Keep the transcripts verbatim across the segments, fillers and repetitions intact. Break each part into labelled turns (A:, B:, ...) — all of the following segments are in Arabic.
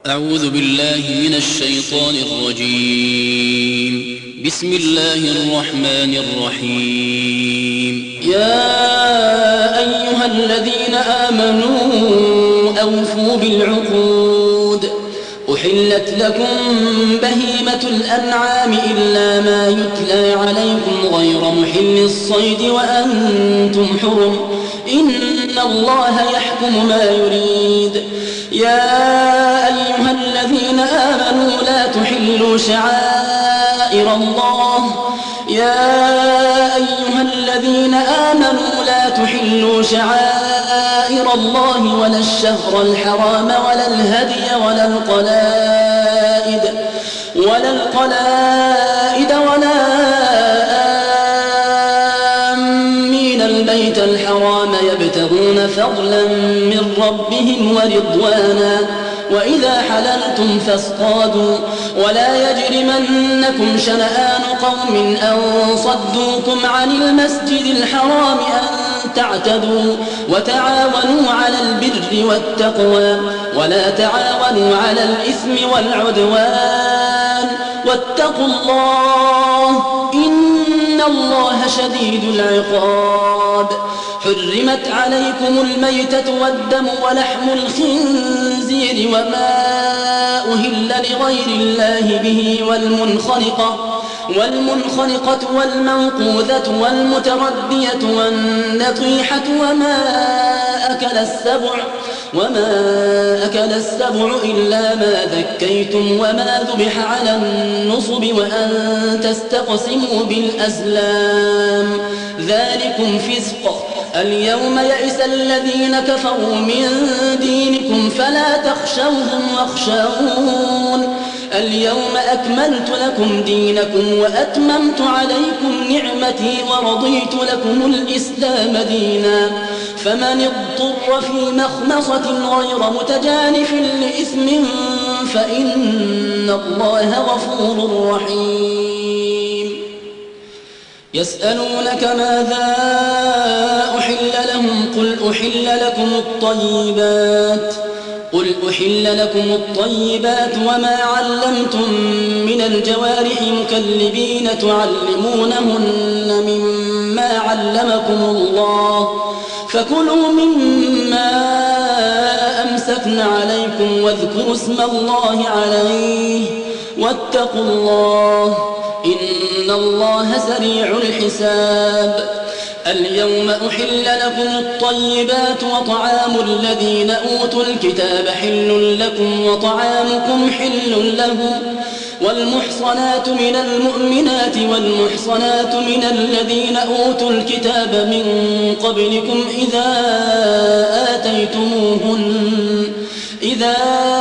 A: أعوذ بالله من الشيطان الرجيم. بسم الله الرحمن الرحيم.
B: يا أيها الذين آمنوا أوفوا بالعقود. أحلت لكم بهيمة الأنعام إلا ما يتلى عليكم غير محل الصيد وأنتم حرم، إن الله يحكم ما يريد. يا أيها الذين آمنوا لا تحلوا شعائر الله يا أيها الذين آمنوا لا تحلوا شعائر الله ولا الشهر الحرام ولا الهدي ولا القلائد ولا القلائد ولا آمين البيت الحرام يبتغون فضلا من ربهم ورضوانا، وإذا حللتم فاصطادوا، ولا يجرمنكم شنآن قوم أن صدوكم عن المسجد الحرام أن تعتدوا، وتعاونوا على البر والتقوى ولا تعاونوا على الإثم والعدوان، واتقوا الله إن الله شديد العقاب. حرمت عليكم الميتة والدم ولحم الخنزير وما أهل لغير الله به والمنخنقة والمنخنقة والموقوذة والمتردية والنطيحة وما أكل السبع وما أكل السبع إلا ما ذكيتم وما ذبح على النصب وأن تستقسموا بالأزلام، ذلكم فسق. اليوم يئس الذين كفروا من دينكم فلا تخشوهم واخشون. اليوم أكملت لكم دينكم وأتممت عليكم نعمتي ورضيت لكم الإسلام دينا، فمن اضطر في مخمصة غير متجانف لإثم فإن الله غفور رحيم. يسألونك ماذا أحل لهم قل أحل لكم الطيبات قل أحل لكم الطيبات وما علمتم من الجوارح مكلبين تعلمونهن مما علمكم الله، فكلوا مما أمسكن عليكم واذكروا اسم الله عليه واتقوا الله إن الله سريع الحساب. اليوم أحل لكم الطيبات وطعام الذين أوتوا الكتاب حل لكم وطعامكم حل لهم، والمحصنات من المؤمنات والمحصنات من الذين أوتوا الكتاب من قبلكم إذا آتيتموهن إذا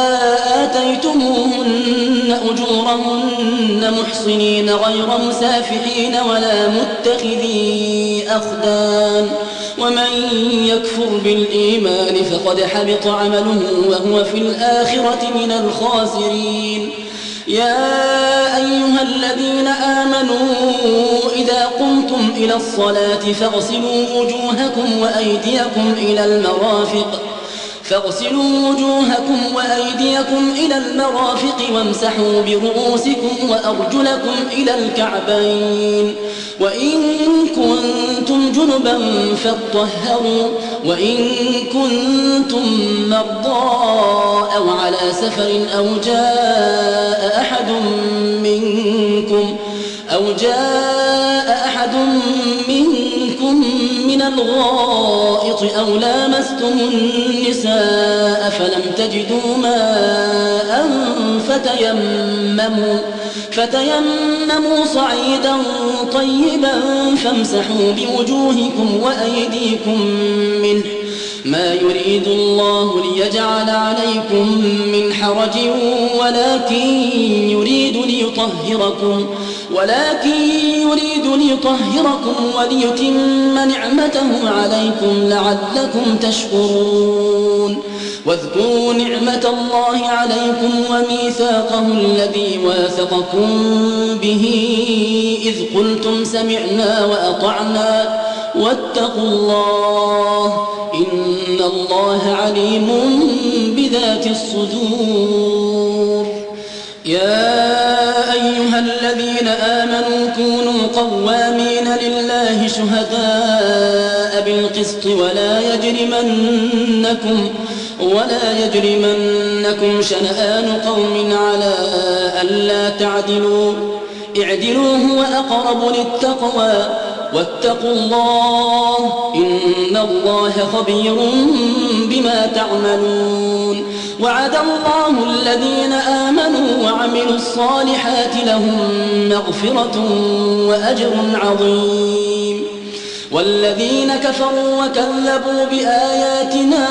B: آتيتموهن أجورهن محصنين غير مسافحين ولا متخذي أخدان، ومن يكفر بالإيمان فقد حبط عمله وهو في الآخرة من الخاسرين. يا أيها الذين آمنوا إذا قمتم إلى الصلاة فاغسلوا وجوهكم وأيديكم إلى المرافق فاغسلوا وجوهكم وأيديكم إلى المرافق وامسحوا برؤوسكم وأرجلكم إلى الكعبين، وإن كنتم جنبا فاطهروا، وإن كنتم مرضى أو على سفر أو جاء أحد منكم أو جاء أحد منكم من الغائط أو لامستم النساء فلم تجدوا ماء فتيمموا فتيمموا صعيدا طيبا فامسحوا بوجوهكم وأيديكم منه، ما يريد الله ليجعل عليكم من حرج ولكن يريد ليطهركم ولكن يريد ليطهركم وليتم نعمته عليكم لعلكم تشكرون. واذكروا نعمة الله عليكم وميثاقه الذي واثقكم به إذ قلتم سمعنا وأطعنا واتقوا الله إن الله عليم بذات الصدور. يا أيها الذين آمنوا كونوا قوامين لله شهداء بالقسط ولا يجرمنكم ولا يجرمنكم شنآن قوم على ألا تعدلوا اعدلوا هو أقرب للتقوى واتقوا الله إن الله خبير بما تعملون وعد الله الذين آمنوا وعملوا الصالحات لهم مغفرة وأجر عظيم والذين كفروا وكذبوا بآياتنا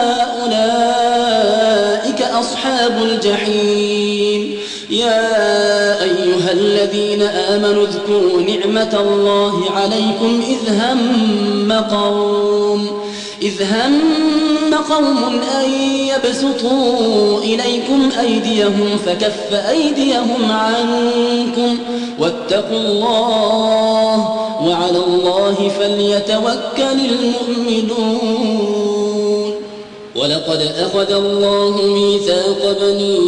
B: أولئك أصحاب الجحيم يا أيها الذين آمنوا اذكروا نعمة الله عليكم إذ هم قوم إذ هم قوم أن يبسطوا إليكم أيديهم فكف أيديهم عنكم واتقوا الله وعلى الله فليتوكل المؤمنون ولقد أخذ الله ميثاق بني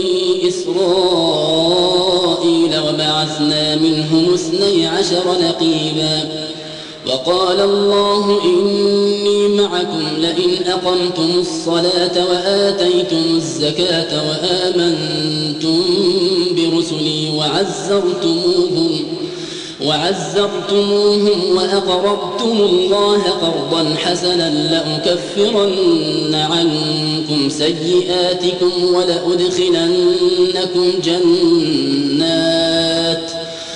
B: إسرائيل وبعثنا منهم اثني عشر نقيبا وقال الله إني معكم لئن أقمتم الصلاة وآتيتم الزكاة وآمنتم برسلي وعزرتموهم وعزرتموهم وأقرضتم الله قرضا حسنا لأكفرن عنكم سيئاتكم ولأدخلنكم جنات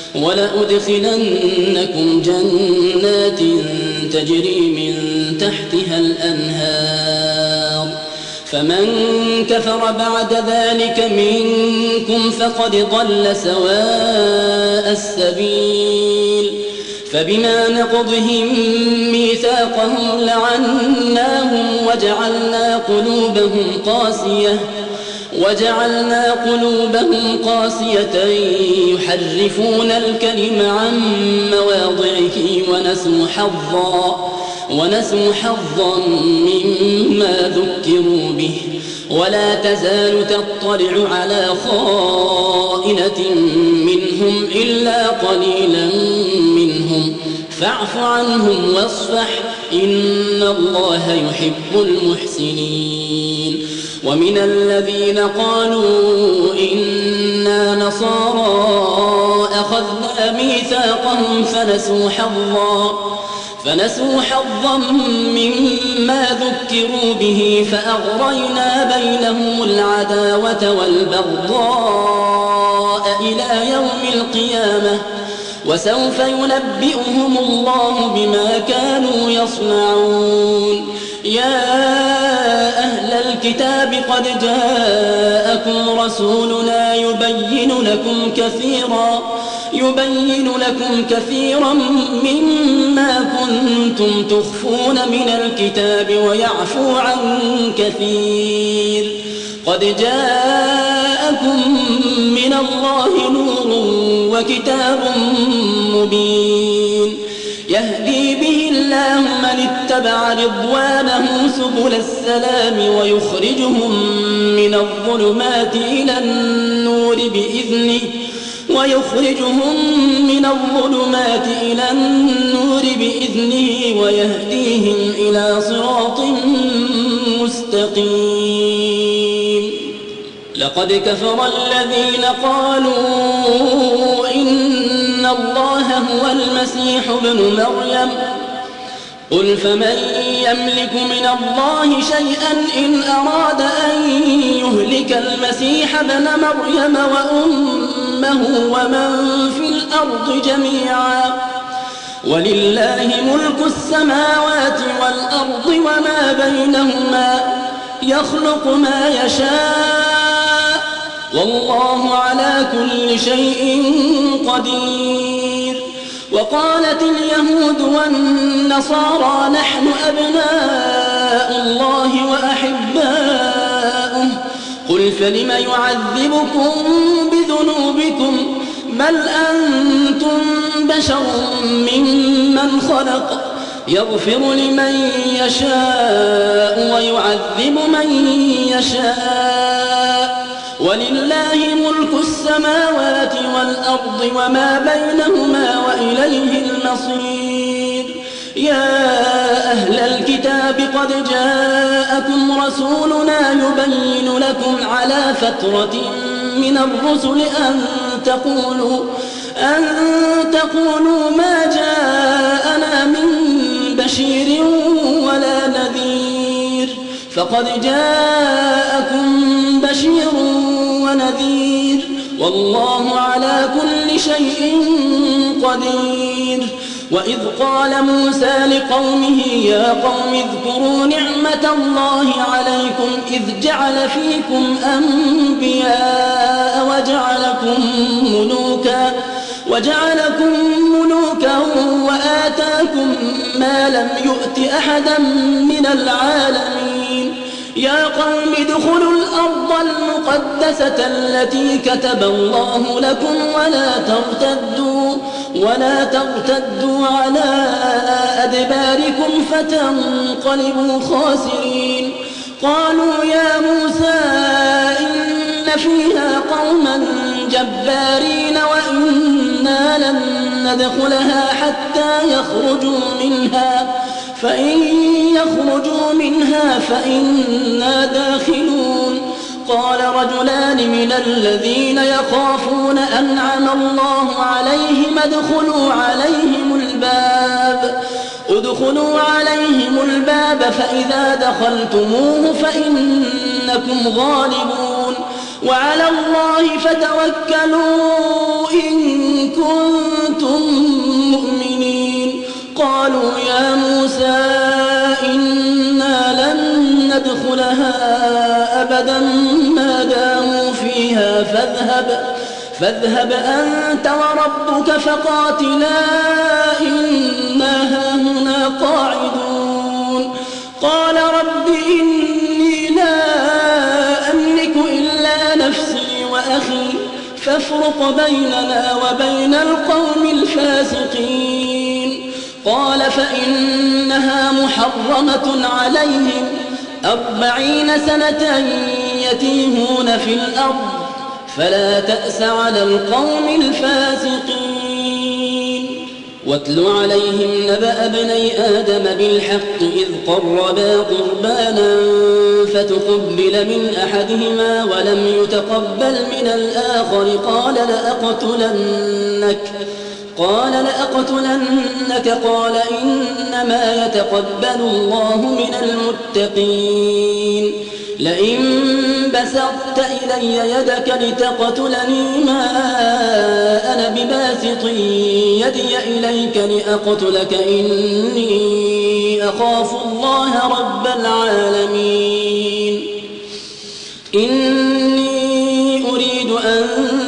B: ولأدخلنكم جنات تجري من تحتها الأنهار فمن كفر بعد ذلك منكم فقد ضل سواء السبيل فبما نقضهم ميثاقهم لعناهم وجعلنا قلوبهم قاسية وجعلنا قلوبهم قاسية يحرفون الكلم عن مواضعه ونسوا حظا ونسوا حظا مما ذكروا به ولا تزال تطلع على خائنة منهم إلا قليلا منهم فاعف عنهم واصفح إن الله يحب المحسنين ومن الذين قالوا إنا نصارى أخذنا ميثاقهم فنسوا حظا فنسوا حظا مما ذكروا به فأغرينا بينهم العداوة والبغضاء إلى يوم القيامة وسوف ينبئهم الله بما كانوا يصنعون يا أهل الكتاب قد جاءكم رسولنا يبين لكم كثيرا يبين لكم كثيرا مما كنتم تخفون من الكتاب ويعفو عن كثير قد جاءكم من الله نور وكتاب مبين يهدي به الله من اتبع رضوانه سبل السلام ويخرجهم من الظلمات إلى النور بإذنه ويخرجهم من الظلمات إلى النور بإذنه ويهديهم إلى صراط مستقيم لقد كفر الذين قالوا إن الله هو المسيح ابن مريم قل فمن يملك من الله شيئا إن أراد أن يهلك المسيح ابن مريم وأمه ومن في الأرض جميعا ولله ملك السماوات والأرض وما بينهما يخلق ما يشاء والله على كل شيء قدير وقالت اليهود والنصارى نحن أبناء الله وأحباؤه قل فلم يعذبكم بذنوبكم بل أنتم بشر ممن خلق يغفر لمن يشاء ويعذب من يشاء ولله ملك السماوات والأرض وما بينهما وإليه المصير يا أهل الكتاب قد جاءكم رسولنا يبين لكم على فترة من الرسل أن تقولوا أن تقولوا ما جاءنا من بشير ولا نذير فقد جاءكم بشير ونذير والله على كل شيء قدير وإذ قال موسى لقومه يا قوم اذكروا نعمة الله عليكم إذ جعل فيكم أنبياء وجعلكم ملوكا وجعلكم ملوكا وآتاكم ما لم يؤت أحدا من العالمين يا قوم ادخلوا الأرض المقدسة التي كتب الله لكم ولا ترتدوا ولا ترتدوا على أدباركم فتنقلبوا خاسرين قالوا يا موسى إن فيها قوما جبارين وإنا لن ندخلها حتى يخرجوا منها فإن يخرجوا منها فإنا داخلون قال رجلان من الذين يخافون أنعم الله عليهم ادخلوا عليهم الباب ادخلوا عليهم الباب فإذا دخلتموه فإنكم غالبون وعلى الله فتوكلوا إن كنتم مؤمنين قالوا يا موسى إنا لن ندخلها أبدا ما داموا فيها فاذهب فاذهب أنت وربك فقاتلا إنا هاهنا قاعدون قال رب إني لا أملك إلا نفسي وأخي فافرق بيننا وبين القوم الفاسقين قال فإنها محرمة عليهم أربعين سنة يتيهون في الأرض فلا تأس على القوم الفاسقين واتل عليهم نبأ ابني آدم بالحق إذ قربا قربانا فتقبل من أحدهما ولم يتقبل من الآخر قال لأقتلنك قال لأقتلنك قال إنما يتقبل الله من المتقين لئن بسطت إلي يدك لتقتلني ما أنا بباسط يدي إليك لأقتلك إني أخاف الله رب العالمين إني أريد أن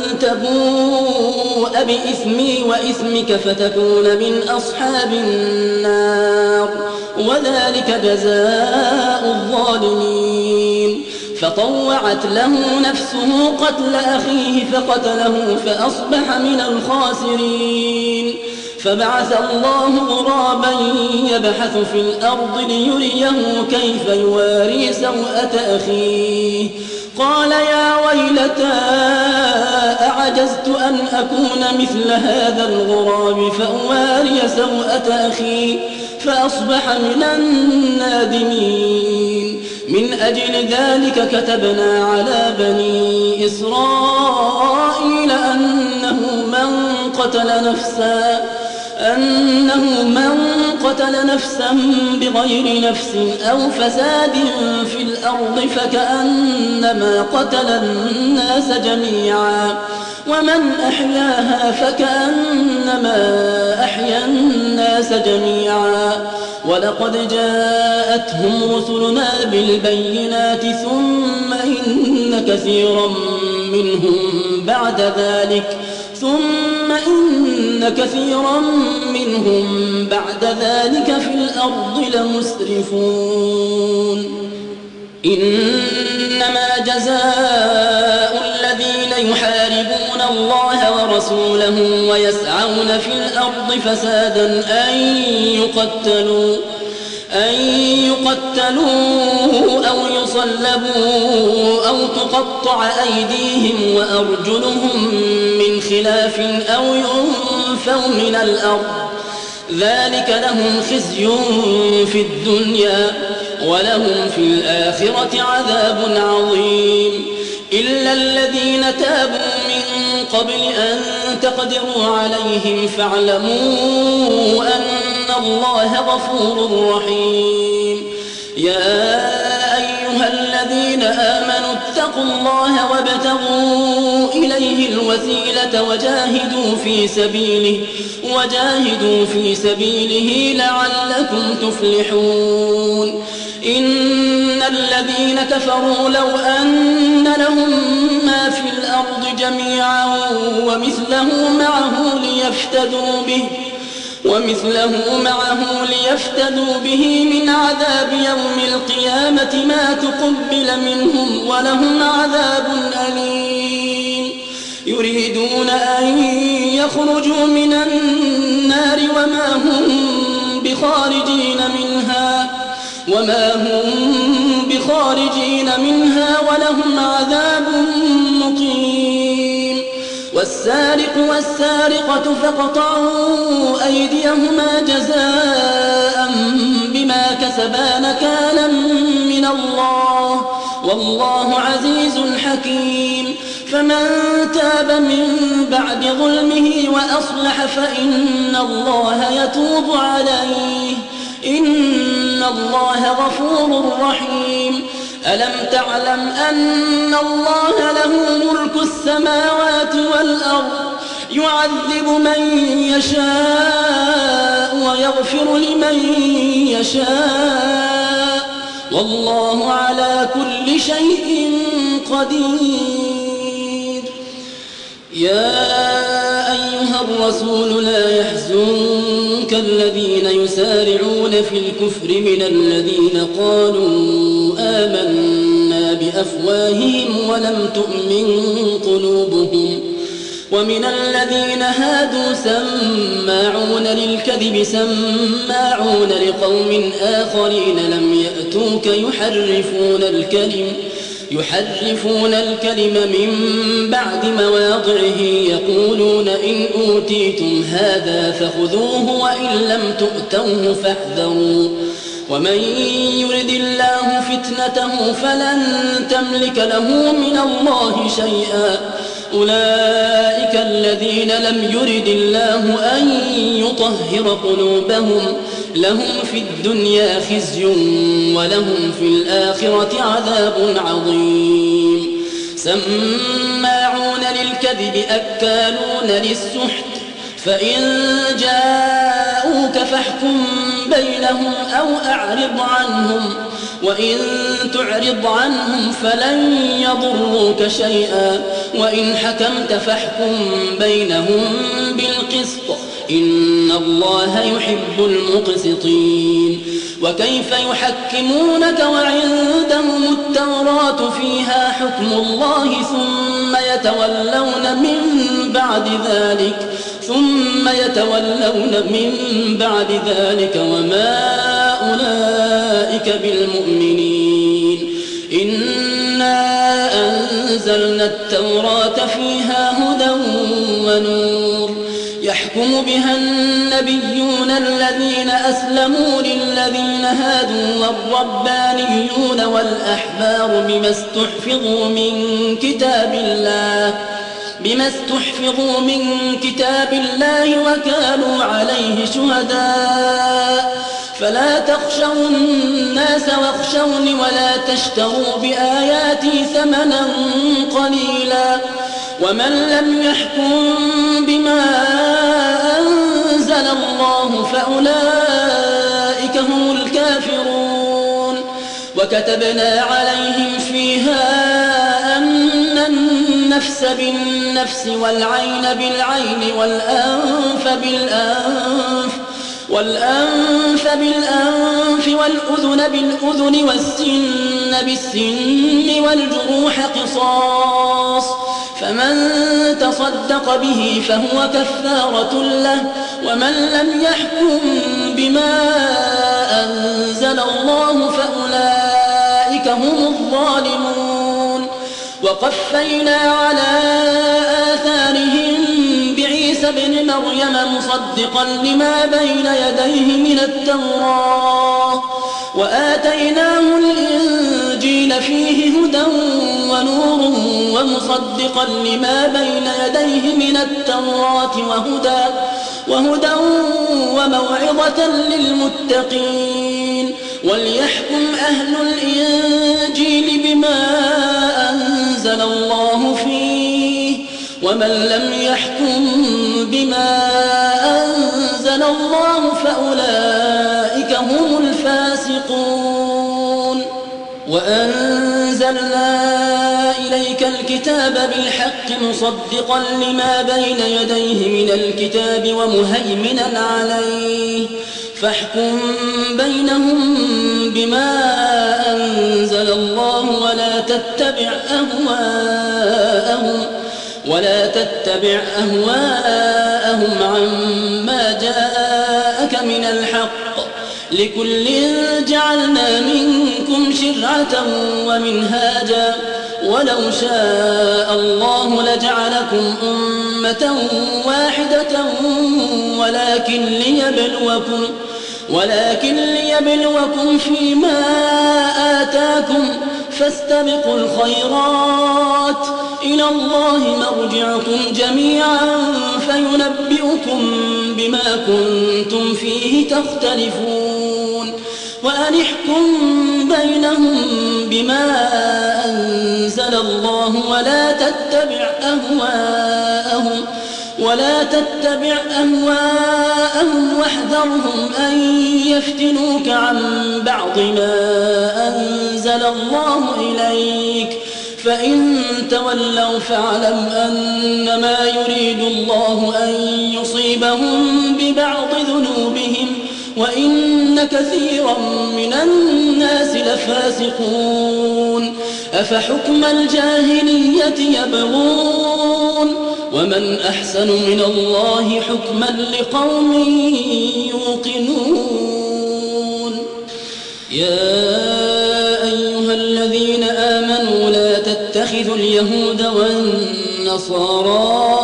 B: تبوء بإثمي وإثمك فتكون من أصحاب النار وذلك جزاء الظالمين فطوعت له نفسه قتل أخيه فقتله فأصبح من الخاسرين فبعث الله غرابا يبحث في الأرض ليريه كيف يواري سوءة أخيه قال يا ويلتى أعجزت أن أكون مثل هذا الغراب فأواري سوءة أخي فأصبح من النادمين من أجل ذلك كتبنا على بني إسرائيل أنه من قتل نفسا أنه من قتل نفسا بغير نفس أو فساد في الأرض فكأنما قتل الناس جميعا ومن أحياها فكأنما أحيا الناس جميعا ولقد جاءتهم رسلنا بالبينات ثم إن كثيرا منهم بعد ذلك ثم إن كثيرا منهم بعد ذلك في الأرض لمسرفون إنما جزاء الذين يحاربون الله ورسوله ويسعون في الأرض فسادا أن يقتلوا أن يقتلوا أو يصلبوا أو تقطع أيديهم وأرجلهم من خلاف أو ينفوا من الأرض ذلك لهم خزي في الدنيا ولهم في الآخرة عذاب عظيم إلا الذين تابوا من قبل أن تقدروا عليهم فاعلموا أن الله غفور رحيم يا أيها الذين آمنوا اتقوا الله وابتغوا إليه الوسيلة وجاهدوا في سبيله وجاهدوا في سبيله لعلكم تفلحون إن الذين كفروا لو أن لهم ما في الأرض جميعا ومثله معه ليفتدوا به ومثله معه ليفتدوا به من عذاب يوم القيامة ما تقبل منهم ولهم عذاب أليم يريدون أن يخرجوا من النار وما هم بخارجين منها وما هم بخارجين منها ولهم عذاب مقيم والسارق والسارقة فاقطعوا أيديهما جزاء بما كسبا نكالا من الله والله عزيز حكيم فمن تاب من بعد ظلمه وأصلح فإن الله يتوب عليه إن الله غفور رحيم ألم تعلم أن الله له ملك السماوات والأرض يعذب من يشاء ويغفر لمن يشاء والله على كل شيء قدير يا أيها الرسول لا يحزنك الذين يسارعون في الكفر من الذين قالوا آمنا بأفواههم ولم تؤمن قلوبهم ومن الذين هادوا سماعون للكذب سماعون لقوم آخرين لم يأتوك يحرفون الكلم يحرفون الكلم من بعد مواضعه يقولون إن أوتيتم هذا فخذوه وإن لم تؤتوه فاحذروا ومن يرد الله فتنته فلن تملك له من الله شيئا أولئك الذين لم يرد الله أن يطهر قلوبهم لهم في الدنيا خزي ولهم في الآخرة عذاب عظيم سماعون للكذب أكالون للسحت فإن جاءوك فاحكم بينهم أو أعرض عنهم وإن تعرض عنهم فلن يضروك شيئا وإن حكمت فاحكم بينهم بالقسط إن الله يحب المقسطين وكيف يحكمونك وعندهم التوراة فيها حكم الله ثم يتولون من بعد ذلك ثم يتولون من بعد ذلك وما أولئك بالمؤمنين إنا أنزلنا التوراة فيها هدى ونور يحكم بها النبيون الذين أسلموا للذين هادوا والربانيون والأحبار بما استحفظوا من كتاب الله بما استحفظوا من كتاب الله وكانوا عليه شهداء فلا تخشوا الناس واخشوني ولا تشتروا بآياتي ثمنا قليلا ومن لم يحكم بما أنزل الله فأولئك هم الكافرون وكتبنا عليهم فيها أن النفس بالنفس والعين بالعين والأنف بالأنف والأنف بالأنف والأذن بالأذن والسن بالسن والجروح قصاص فمن تصدق به فهو كفارة له ومن لم يحكم بما أنزل الله فأولئك هم الظالمون. وقفينا على آثارهم بعيسى ابن مريم مصدقا لما بين يديه من التوراة وآتيناه الإنجيل فيه هدى ونور ومصدقا لما بين يديه من التوراة وهدى, وهدى وموعظة للمتقين. وليحكم أهل الإنجيل بما أنزل الله فيه ومن لم يحكم بما أنزل الله فأولئك هم الفاسقون. وأنزلنا إليك الكتاب بالحق مصدقا لما بين يديه من الكتاب ومهيمنا عليه فاحكم بينهم بما أنزل الله ولا تتبع أهواءهم ولا تتبع أهواءهم عما جاءك من الحق لكل جعلنا منكم شرعة ومنهاجا ولو شاء الله لجعلكم أمة واحدة ولكن ليبلوكم ولكن ليبلوكم فيما آتاكم فاستبقوا الخيرات إلى الله مرجعكم جميعا فينبئكم بما كنتم فيه تختلفون. وأن احكم بينهم بما أنزل الله ولا تتبع أهواءهم ولا تتبع أهواءهم واحذرهم أن يفتنوك عن بعض ما أنزل الله إليك فإن تولوا فاعلم أنما يريد الله أن يصيبهم ببعض ذنوبهم وإن كثيرا من الناس لفاسقون. أفحكم الجاهلية يبغون ومن أحسن من الله حكما لقوم يوقنون. يا أيها الذين آمنوا لا تتخذوا اليهود والنصارى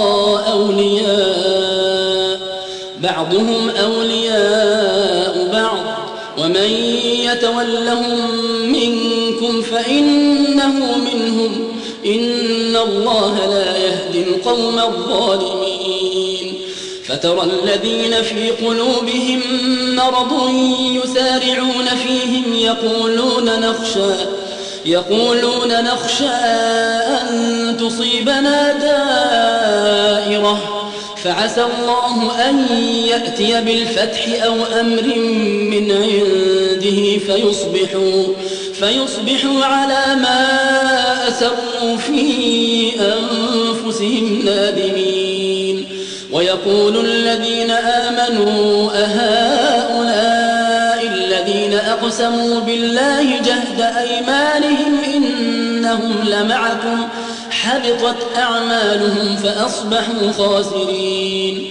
B: أولياء بعضهم أولياء بعض ومن يتولهم منكم فإنه منهم إن الله لا يهدي القوم الظالمين. فترى الذين في قلوبهم مرض يسارعون فيهم يقولون نخشى يقولون نخشى أن تصيبنا دائرة فعسى الله أن يأتي بالفتح أو أمر من عنده فيصبحوا, فيصبحوا على ما أسروا في أنفسهم نادمين. ويقول الذين آمنوا أهؤلاء الذين أقسموا بالله جهد أيمانهم إنهم لمعكم حبطت أعمالهم فأصبحوا خاسرين.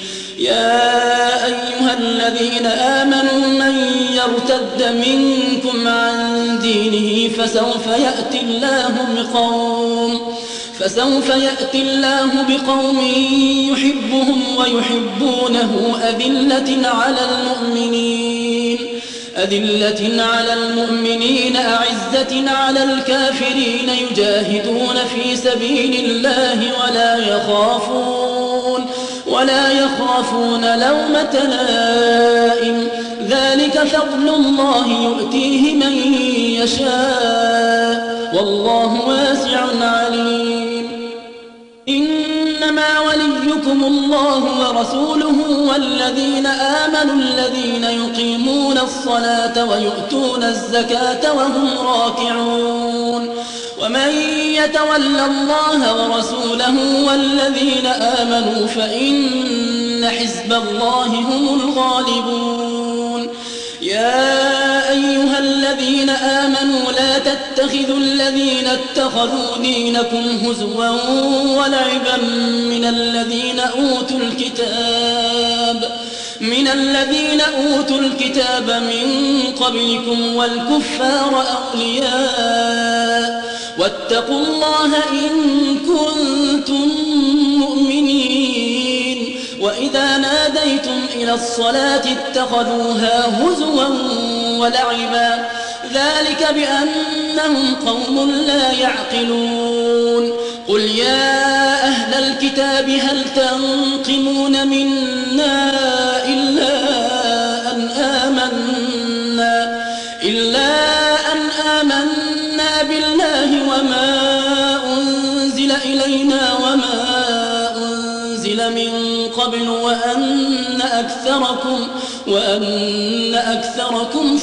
B: يا أيها الذين آمنوا من يرتد منكم عن دينه فسوف يأتي الله بقوم فسوف يأتي الله بقوم يحبهم ويحبونه أذلة على المؤمنين أذلة على المؤمنين أعزة على الكافرين يجاهدون في سبيل الله ولا يخافون ولا يخافون لومة لائم ذلك فضل الله يؤتيه من يشاء والله واسع عليم. إنما وليكم الله ورسوله والذين آمنوا الذين يقيمون الصلاة ويؤتون الزكاة وهم راكعون. ومن يتول الله ورسوله والذين آمنوا فإن حزب الله هم الغالبون. يا أيها الذين آمنوا لا تتخذوا الذين اتخذوا دينكم هزوا ولعبا من الذين أوتوا الكتاب من الذين أوتوا الكتاب من قبلكم والكفار أولياء واتقوا الله إن كنتم مؤمنين وإذا ناديتم إلى الصلاة اتخذوها هزوا ولعبا ذلك بأنهم قوم لا يعقلون قل يا أهل الكتاب هل تنقمون منا إلا أن آمنا إلا أن آمنا بالله وما أنزل إلينا وما أنزل من قبل وأن أكثركم وأن أكثركم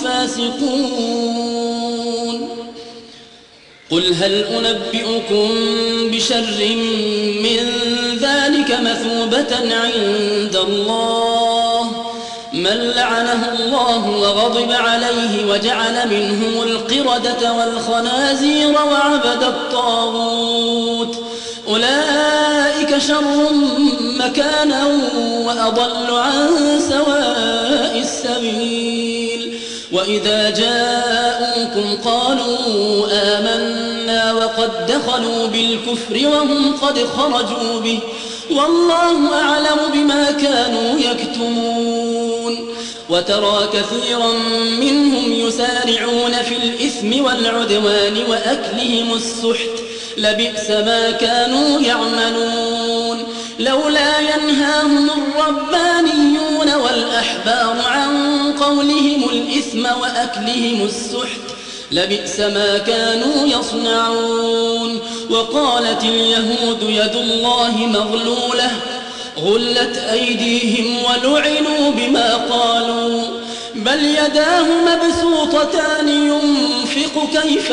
B: فاسقون قل هل أنبئكم بشر من ذلك مثوبة عند الله من لعنه الله وغضب عليه وجعل منهم القردة والخنازير وعبد الطاغوت أولئك شر مكانا وأضل عن سواء السبيل وإذا جاءوكم قالوا آمنا وقد دخلوا بالكفر وهم قد خرجوا به والله أعلم بما كانوا يكتمون وترى كثيرا منهم يسارعون في الإثم والعدوان وأكلهم السحت لبئس ما كانوا يعملون لولا ينهاهم الربانيون والأحبار عن قولهم الإثم وأكلهم السحت لبئس ما كانوا يصنعون وقالت اليهود يد الله مغلولة غلت أيديهم ولعنوا بما قالوا بل يداه مبسوطتان ينفق كيف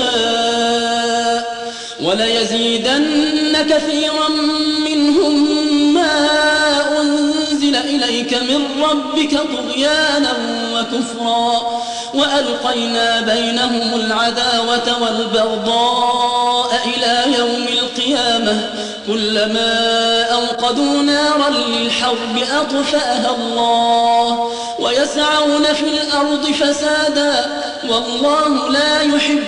B: يشاء وليزيدن كثيرا منهم ما أنزل إليك من ربك طغيانا وكفرا وألقينا بينهم العداوة والبغضاء إلى يوم القيامة كلما أوقدوا نارا للحرب أطفأها الله ويسعون في الأرض فسادا والله لا يحب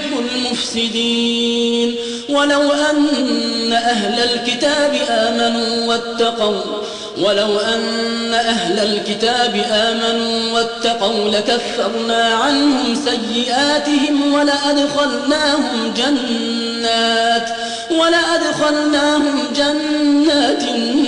B: المفسدين ولو أن أهل الكتاب آمنوا واتقوا ولو أن أهل الكتاب آمنوا واتقوا لكفرنا عنهم سيئاتهم ولأدخلناهم جنات ولأدخلناهم جنات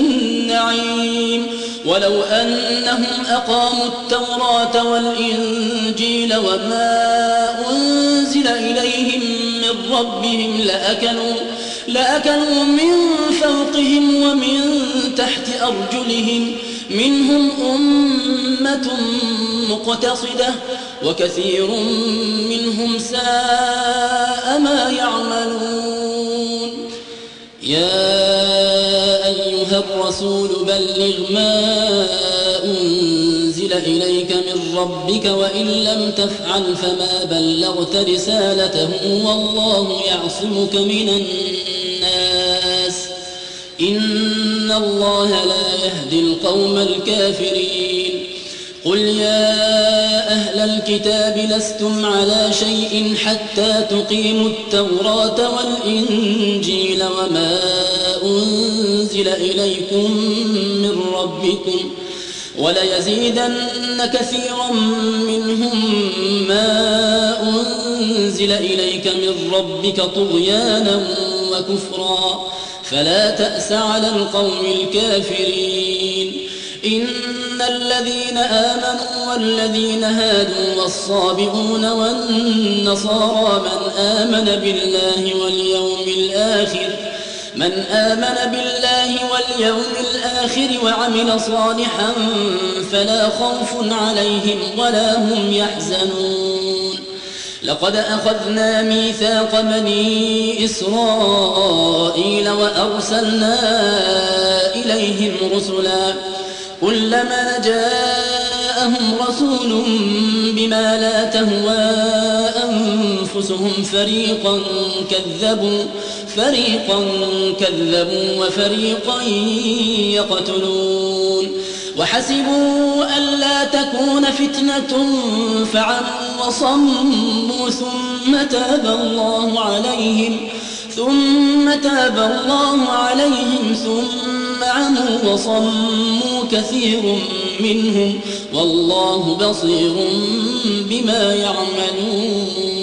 B: النعيم ولو أنهم أقاموا التوراة والإنجيل وما أنزل إليهم من ربهم لأكلوا لأكلوا من فوقهم ومن تحت أرجلهم منهم أمة مقتصدة وكثير منهم ساء ما يعملون يا أيها الرسول بلغ ما أنزل إليك من ربك وإن لم تفعل فما بلغت رسالته والله يعصمك من الناس إن الله لا يهدي القوم الكافرين قل يا أهل الكتاب لستم على شيء حتى تقيموا التوراة والإنجيل وما أنزل إليكم من ربكم وليزيدن كثيرا منهم ما أنزل إليك من ربك طغيانا وكفرا فلا تأس على القوم الكافرين إن الذين آمنوا والذين هادوا والصابئون والنصارى من آمن بالله واليوم الآخر من آمن بالله واليوم الآخر وعمل صالحا فلا خوف عليهم ولا هم يحزنون لقد أخذنا ميثاق بني إسرائيل وأرسلنا إليهم رسلا كلما جاءهم رسول بما لا تهوى أنفسهم فريقا كذبوا فريقا كذبوا وفريقا يقتلون وحسبوا ألا تكون فتنة فعموا وصموا ثم تاب الله عليهم ثم تاب الله عليهم ثم عموا وصموا كثير منهم والله بصير بما يعملون.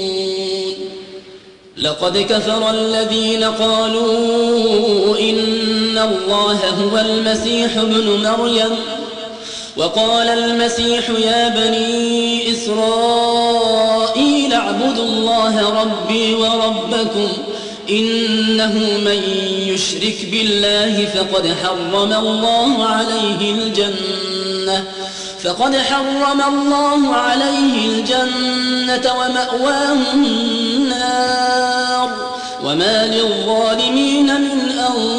B: لقد كفر الذين قالوا إن الله هو المسيح ابن مريم وقال المسيح يا بني إسرائيل اعبدوا الله ربي وربكم إنه من يشرك بالله فقد حرم الله عليه الجنة فقد حرم الله عليه الجنة ومأواه النار وما للظالمين من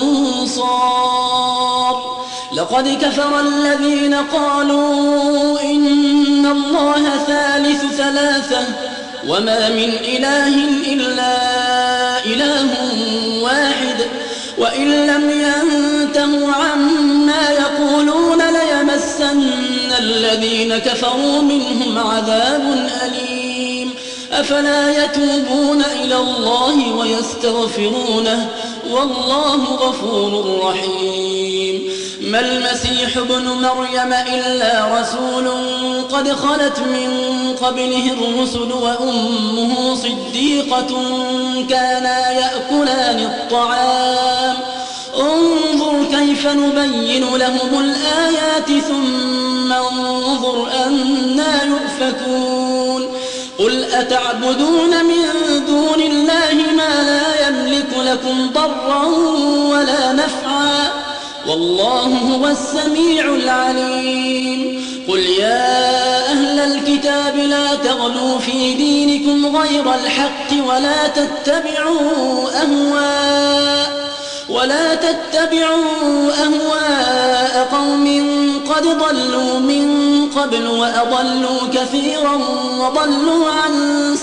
B: أنصار. لقد كفر الذين قالوا إن الله ثالث ثلاثة وما من إله إلا إله واحد وإن لم ينتهوا عما يقولون ليمسن الذين كفروا منهم عذاب أليم. أفلا يتوبون إلى الله ويستغفرونه والله غفور رحيم. ما المسيح ابن مريم إلا رسول قد خلت من قبله الرسل وأمه صديقة كانا يأكلان الطعام انظر كيف نبين لهم الآيات ثم انظر أنا يؤفكون. قل أتعبدون من دون الله ما لا يملك لكم ضرا ولا نفعا والله هو السميع العليم. قل يا أهل الكتاب لا تغلوا في دينكم غير الحق ولا تتبعوا أهواء ولا تتبعوا أهواء قوم قد ضلوا من قبل وأضلوا كثيرا وضلوا عن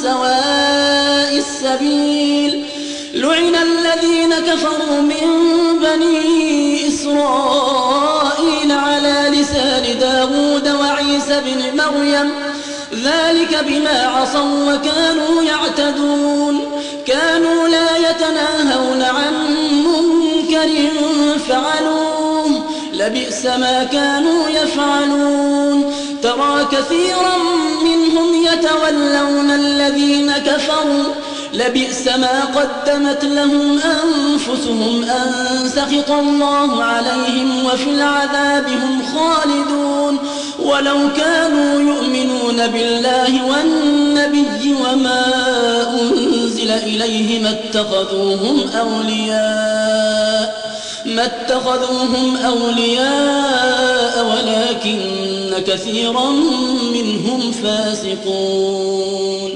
B: سواء السبيل. لعن الذين كفروا من بني إسرائيل على لسان داود وعيسى بن مريم ذلك بما عصوا وكانوا يعتدون. كانوا لا يتناهون عن منكر فعلوه لبئس ما كانوا يفعلون. ترى كثيرا منهم يتولون الذين كفروا لبئس ما قدمت لهم أنفسهم أن سخط الله عليهم وفي العذاب هم خالدون. ولو كانوا يؤمنون بالله والنبي وما أنزل إليه ما اتخذوهم أولياء ما اتخذوهم أولياء ولكن كثيرا منهم فاسقون.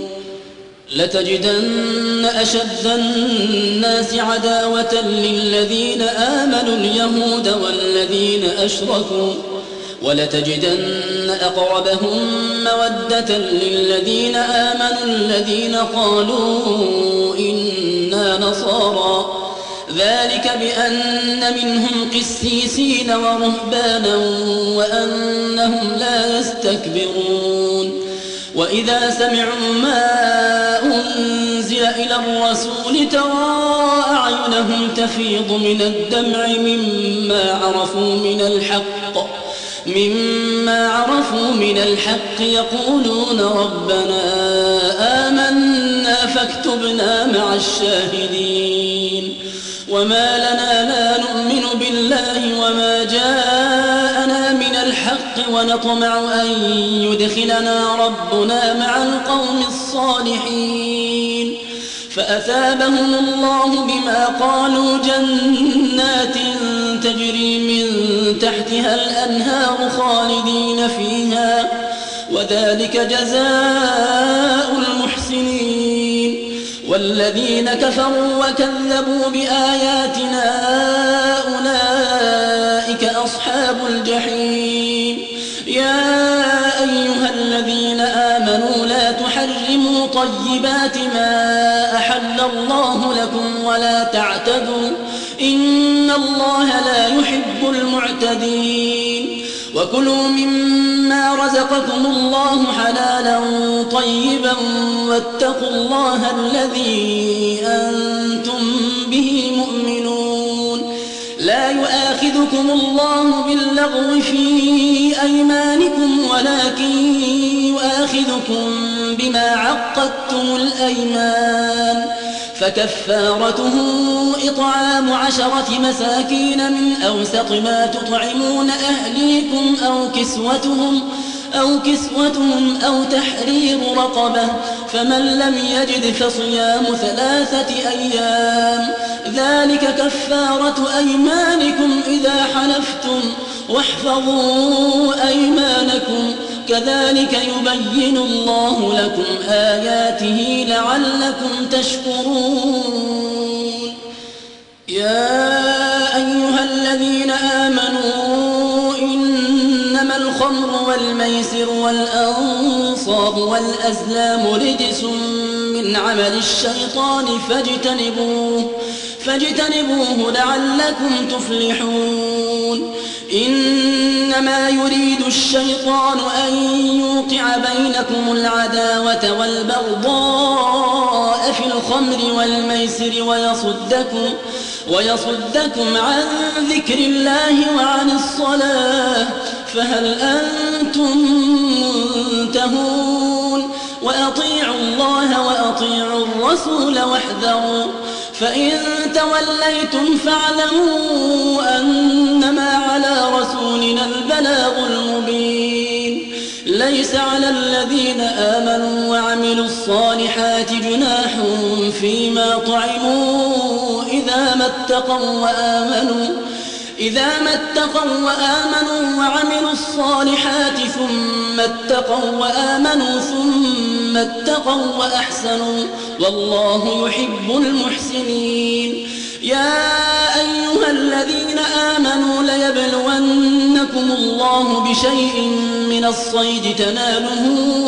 B: لتجدن أشد الناس عداوة للذين آمنوا اليهود والذين أشركوا ولتجدن أقربهم مودة للذين آمنوا الذين قالوا إنا نصارى ذلك بأن منهم قسيسين ورهبانا وأنهم لا يستكبرون. وإذا سمعوا ما أنزل إلى الرسول ترى أعينهم تفيض من الدمع مما عرفوا من الحق مما عرفوا من الحق يقولون ربنا آمنا فاكتبنا مع الشاهدين. وما لنا لا نؤمن بالله وما جاءنا من الحق ونطمع أن يدخلنا ربنا مع القوم الصالحين. فأثابهم الله بما قالوا جنات تجري من تحتها الأنهار خالدين فيها وذلك جزاء المحسنين. والذين كفروا وكذبوا بآياتنا أولئك أصحاب الجحيم. يا أيها الذين آمنوا لا تحرموا طيبات ما أحل الله لكم ولا تعتدوا إن الله لا يحب المعتدين. وكلوا مما رزقكم الله حلالا طيبا واتقوا الله الذي أنتم به مؤمنون. لا يؤاخذكم الله باللغو في أيمانكم ولكن يؤاخذكم بما عقدتم الأيمان، فكفارته إطعام عشرة مساكين من أوسط ما تطعمون أهليكم أو كسوتهم أو كسوتهم أو تحرير رقبة، فمن لم يجد فصيام ثلاثة أيام، ذلك كفارة أيمانكم إذا حلفتم، واحفظوا أيمانكم، كذلك يبين الله لكم آياته لعلكم تشكرون. يا أيها الذين آمنوا إنما الخمر والميسر والأنصاب والأزلام رجس من عمل الشيطان فاجتنبوه فاجتنبوه لعلكم تفلحون. إنما يريد الشيطان أن يوقع بينكم العداوة والبغضاء في الخمر والميسر ويصدكم, ويصدكم عن ذكر الله وعن الصلاة، فهل أنتم منتهون؟ وأطيعوا الله وأطيعوا الرسول واحذروا، فإن توليتم فاعلموا أنما على رسولنا البلاغ المبين. ليس على الذين آمنوا وعملوا الصالحات جناح فيما طعموا إذا ما اتقوا وآمنوا إذا ما اتقوا وآمنوا وعملوا الصالحات ثم اتقوا وآمنوا ثم اتقوا وأحسنوا، والله يحب المحسنين. يا أيها الذين آمنوا ليبلونكم الله بشيء من الصيد تناله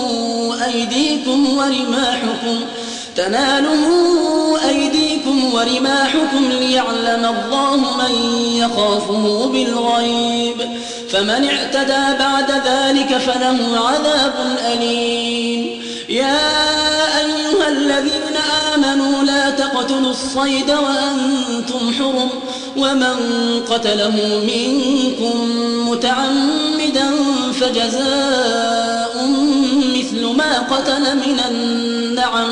B: أيديكم ورماحكم تناله أيديكم ورماحكم ليعلم الله من يخافه بالغيب، فمن اعتدى بعد ذلك فله عذاب أليم. يا أيها الذين آمنوا لا تقتلوا الصيد وأنتم حرم، ومن قتله منكم متعمدا فجزاء مثل ما قتل من النعم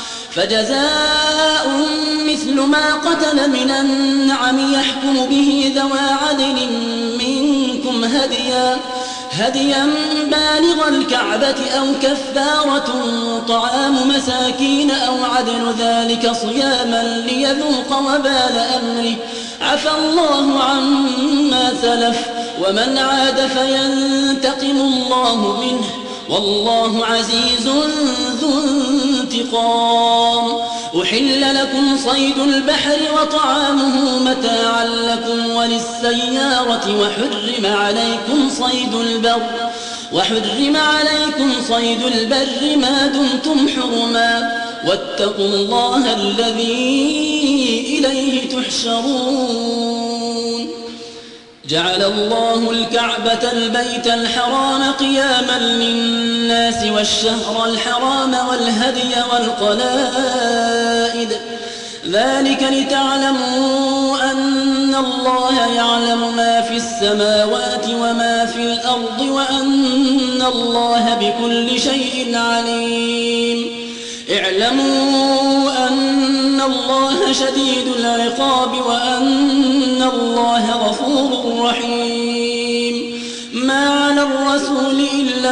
B: فجزاء مثل ما قتل من النعم يحكم به ذوى عدل منكم هديا هديا بالغ الكعبة أو كفارة طعام مساكين أو عدل ذلك صياما ليذوق وبال أمره، عفى الله عما سلف، ومن عاد فينتقم الله منه، والله عزيز ذو انتقام. أحل لكم صيد البحر وطعامه متاعا لكم وللسيارة، وحرم عليكم صيد البر وحرم عليكم صيد البر ما دمتم حرما، واتقوا الله الذي إليه تحشرون. جعل الله الكعبة البيت الحرام قياما للناس والشهر الحرام والهدي والقلائد، ذلك لتعلموا أن الله يعلم ما في السماوات وما في الأرض وأن الله بكل شيء عليم. اعلموا أن الله شديد العقاب وأن الله غفور رحيم. ما على الرسول إلا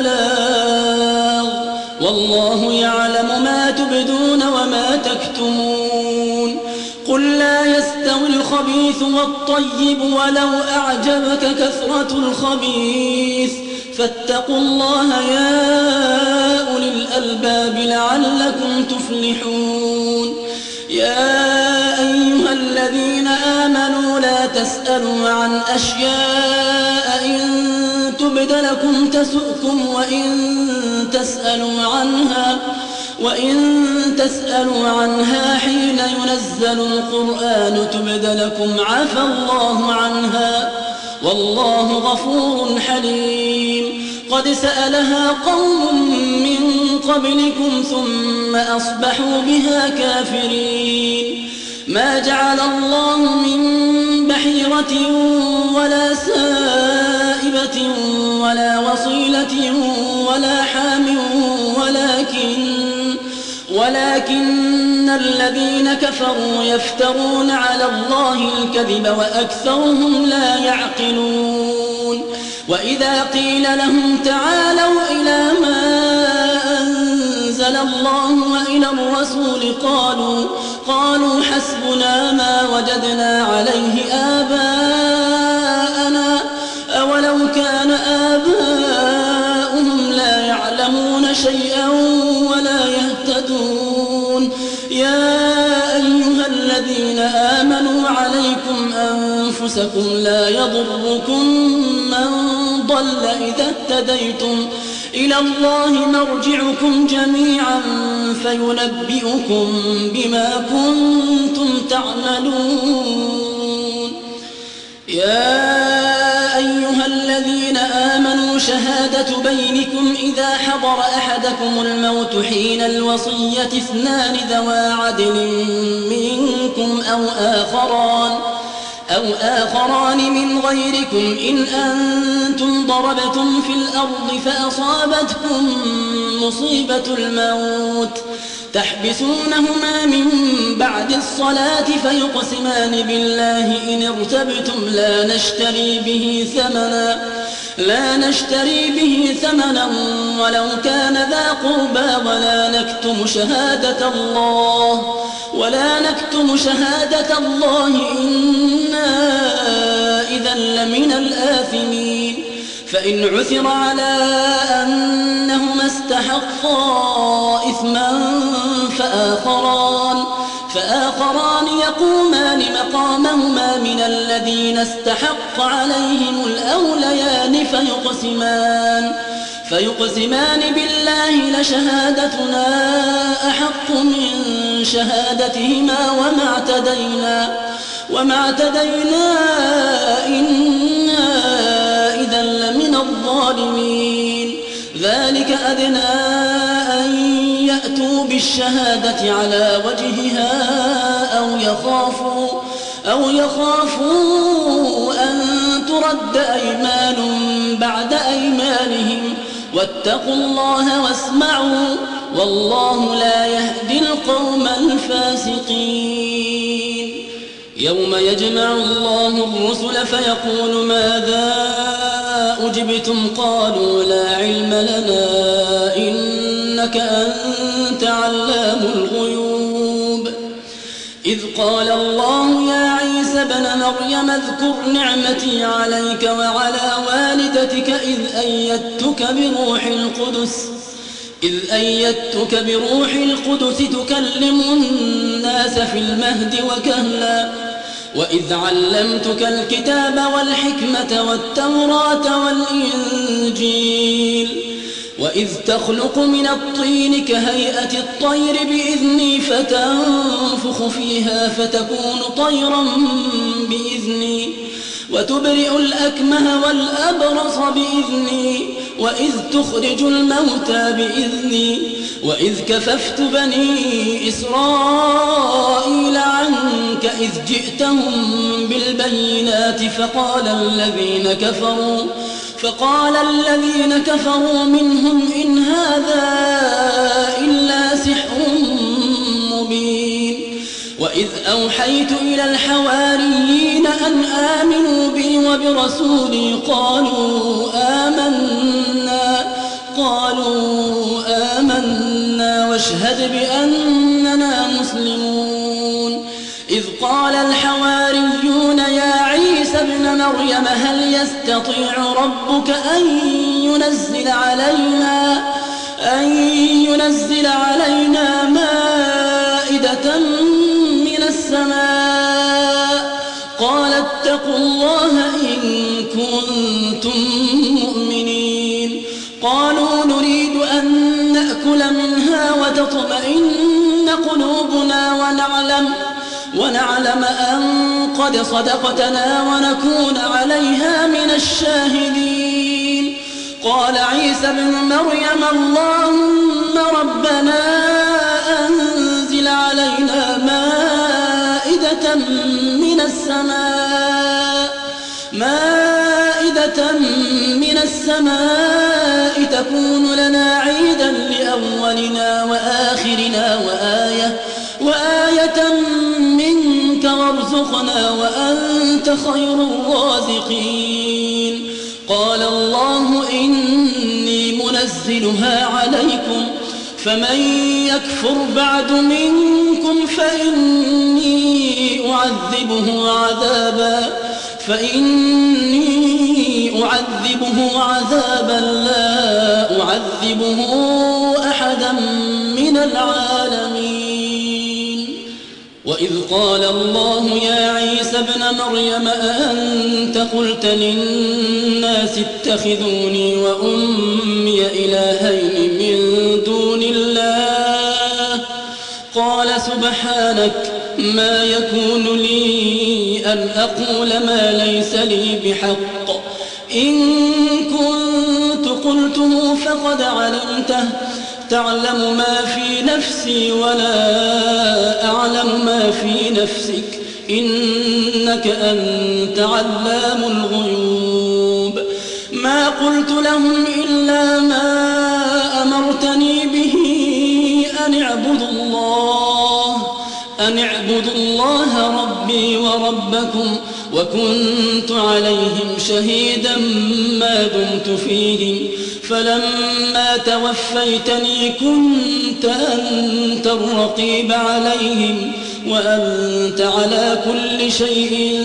B: البلاغ، والله يعلم ما تبدون وما تكتمون. قل لا يستوي الخبيث والطيب ولو أعجبك كثرة الخبيث، فاتقوا الله يا أولي الألباب لعلكم تفلحون. يا أيها الذين آمنوا لا تسألوا عن أشياء إن تبد لكم تسؤكم، وإن تسألوا عنها وإن تسألوا عنها حين ينزل القرآن تبد لكم عفى الله عنها، والله غفور حليم قد سألها قوم من قبلكم ثم أصبحوا بها كافرين ما جعل الله من بحيرة ولا سائبة ولا وصيلة ولا حام ولكن ولكن الذين كفروا يفترون على الله الكذب وأكثرهم لا يعقلون وإذا قيل لهم تعالوا إلى ما أنزل الله وإلى الرسول قالوا قالوا حسبنا ما وجدنا عليه آباءنا أولو كان آباؤهم لا يعلمون شيئا ولا يهتدون يا أيها الذين آمنوا عليكم أنفسكم لا يضركم من ضل إذا اهتديتم إلى الله مرجعكم جميعا فينبئكم بما كنتم تعملون يا أيها الذين آمنوا شهادة بينكم إذا حضر أحدكم الموت حين الوصية اثنان ذوى عدل منكم أو آخران أو آخران من غيركم إن أنتم ضربتم في الأرض فأصابتكم مصيبة الموت تحبسونهما من بعد الصلاة فيقسمان بالله إن ارتبتم لا نشتري به ثمنا لا نشتري به ثمنا ولو كان ذا قربى ولا نكتم شهادة الله ولا نكتم شهادة الله إنا إذا لمن الآثمين فإن عثر على أنهما استحقا إثما فآخران فآخران يقومان مقامهما من الذين استحق عليهم الأوليان فيقسمان فيقسمان بالله لشهادتنا أحق من شهادتهما وما اعتدينا وما اعتدينا إنا إذا لمن الظالمين ذلك أدنى أن يأتوا بالشهادة على وجهها أو يخافوا أو يخافوا أن ترد أيمان بعد أيمانهم واتقوا الله واسمعوا والله لا يهدي القوم الفاسقين يوم يجمع الله الرسل فيقول ماذا أجبتم قالوا لا علم لنا إنك أنت علام الغيوب إذ قال الله يا عيسى ابن مريم اذكر نعمتي عليك وعلى والدتك إذ أيدتك بروح القدس إذ أيدتك بروح القدس تكلم الناس في المهد وكهلا وإذ علمتك الكتاب والحكمة والتوراة والإنجيل وإذ تخلق من الطين كهيئة الطير بإذني فتنفخ فيها فتكون طيرا بإذني وتبرئ الأكمه والأبرص بإذني وإذ تخرج الموتى بإذني وإذ كففت بني إسرائيل عنك إذ جئتهم بالبينات فقال الذين كفروا فقال الذين كفروا منهم إن هذا إلا سحر مبين وإذ أوحيت إلى الحواريين أن آمنوا بي وبرسولي قالوا آمنا قالوا آمنا واشهد بأننا مسلمون إذ قال الحواريون يا عيسى ابن مريم هل يستطيع ربك أن ينزل علينا أن ينزل علينا مائدة من السماء قال اتقوا الله إن كنتم مؤمنين قالوا نريد أن نأكل منها وتطمئن قلوبنا ونعلم ونعلم أن قد صدقتنا ونكون عليها من الشاهدين. قال عيسى ابن مريم اللهم ربنا أنزل علينا مائدة من السماء مائدة من السماء تكون لنا عيدا لأولنا وآخرنا وآية وآية منك وارزقنا وأنت خير الرازقين. قال الله إني منزلها عليكم فمن يكفر بعد منكم فإني أعذبه عذابا فإني أعذبه عذابا لا أعذبه أحدا من العالمين. وإذ قال الله يا عيسى ابن مريم أأنت قلت للناس اتخذوني وأمي إلهين من دون الله قال سبحانك ما يكون لي أن أقول ما ليس لي بحق إن كنت قلته فقد علمته تعلم ما في نفسي ولا أعلم ما في نفسك إنك أنت علام الغيوب. ما قلت لهم إلا ما أمرتني به أن اعبدوا الله أن اعبدوا الله ربي وربكم وكنت عليهم شهيدا ما دمت فيهم فلما توفيتني كنت أنت الرقيب عليهم وأنت على كل شيء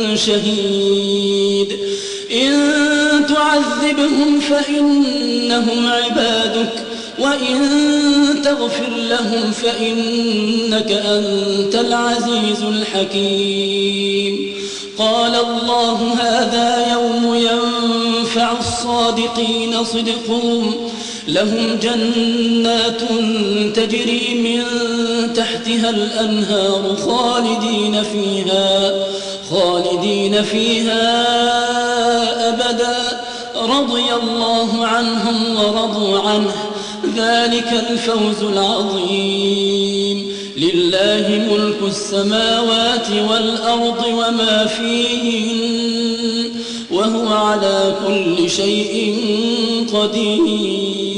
B: شهيد. إن تعذبهم فإنهم عبادك وإن تغفر لهم فإنك أنت العزيز الحكيم. قال الله هذا يوم ينفع الصادقين صدقهم لهم جنات تجري من تحتها الأنهار خالدين فيها خالدين فيها أبدا رضي الله عنهم ورضوا عنه ذلك الفوز العظيم. لله ملك السماوات والأرض وما فيهن وهو على كل شيء قدير.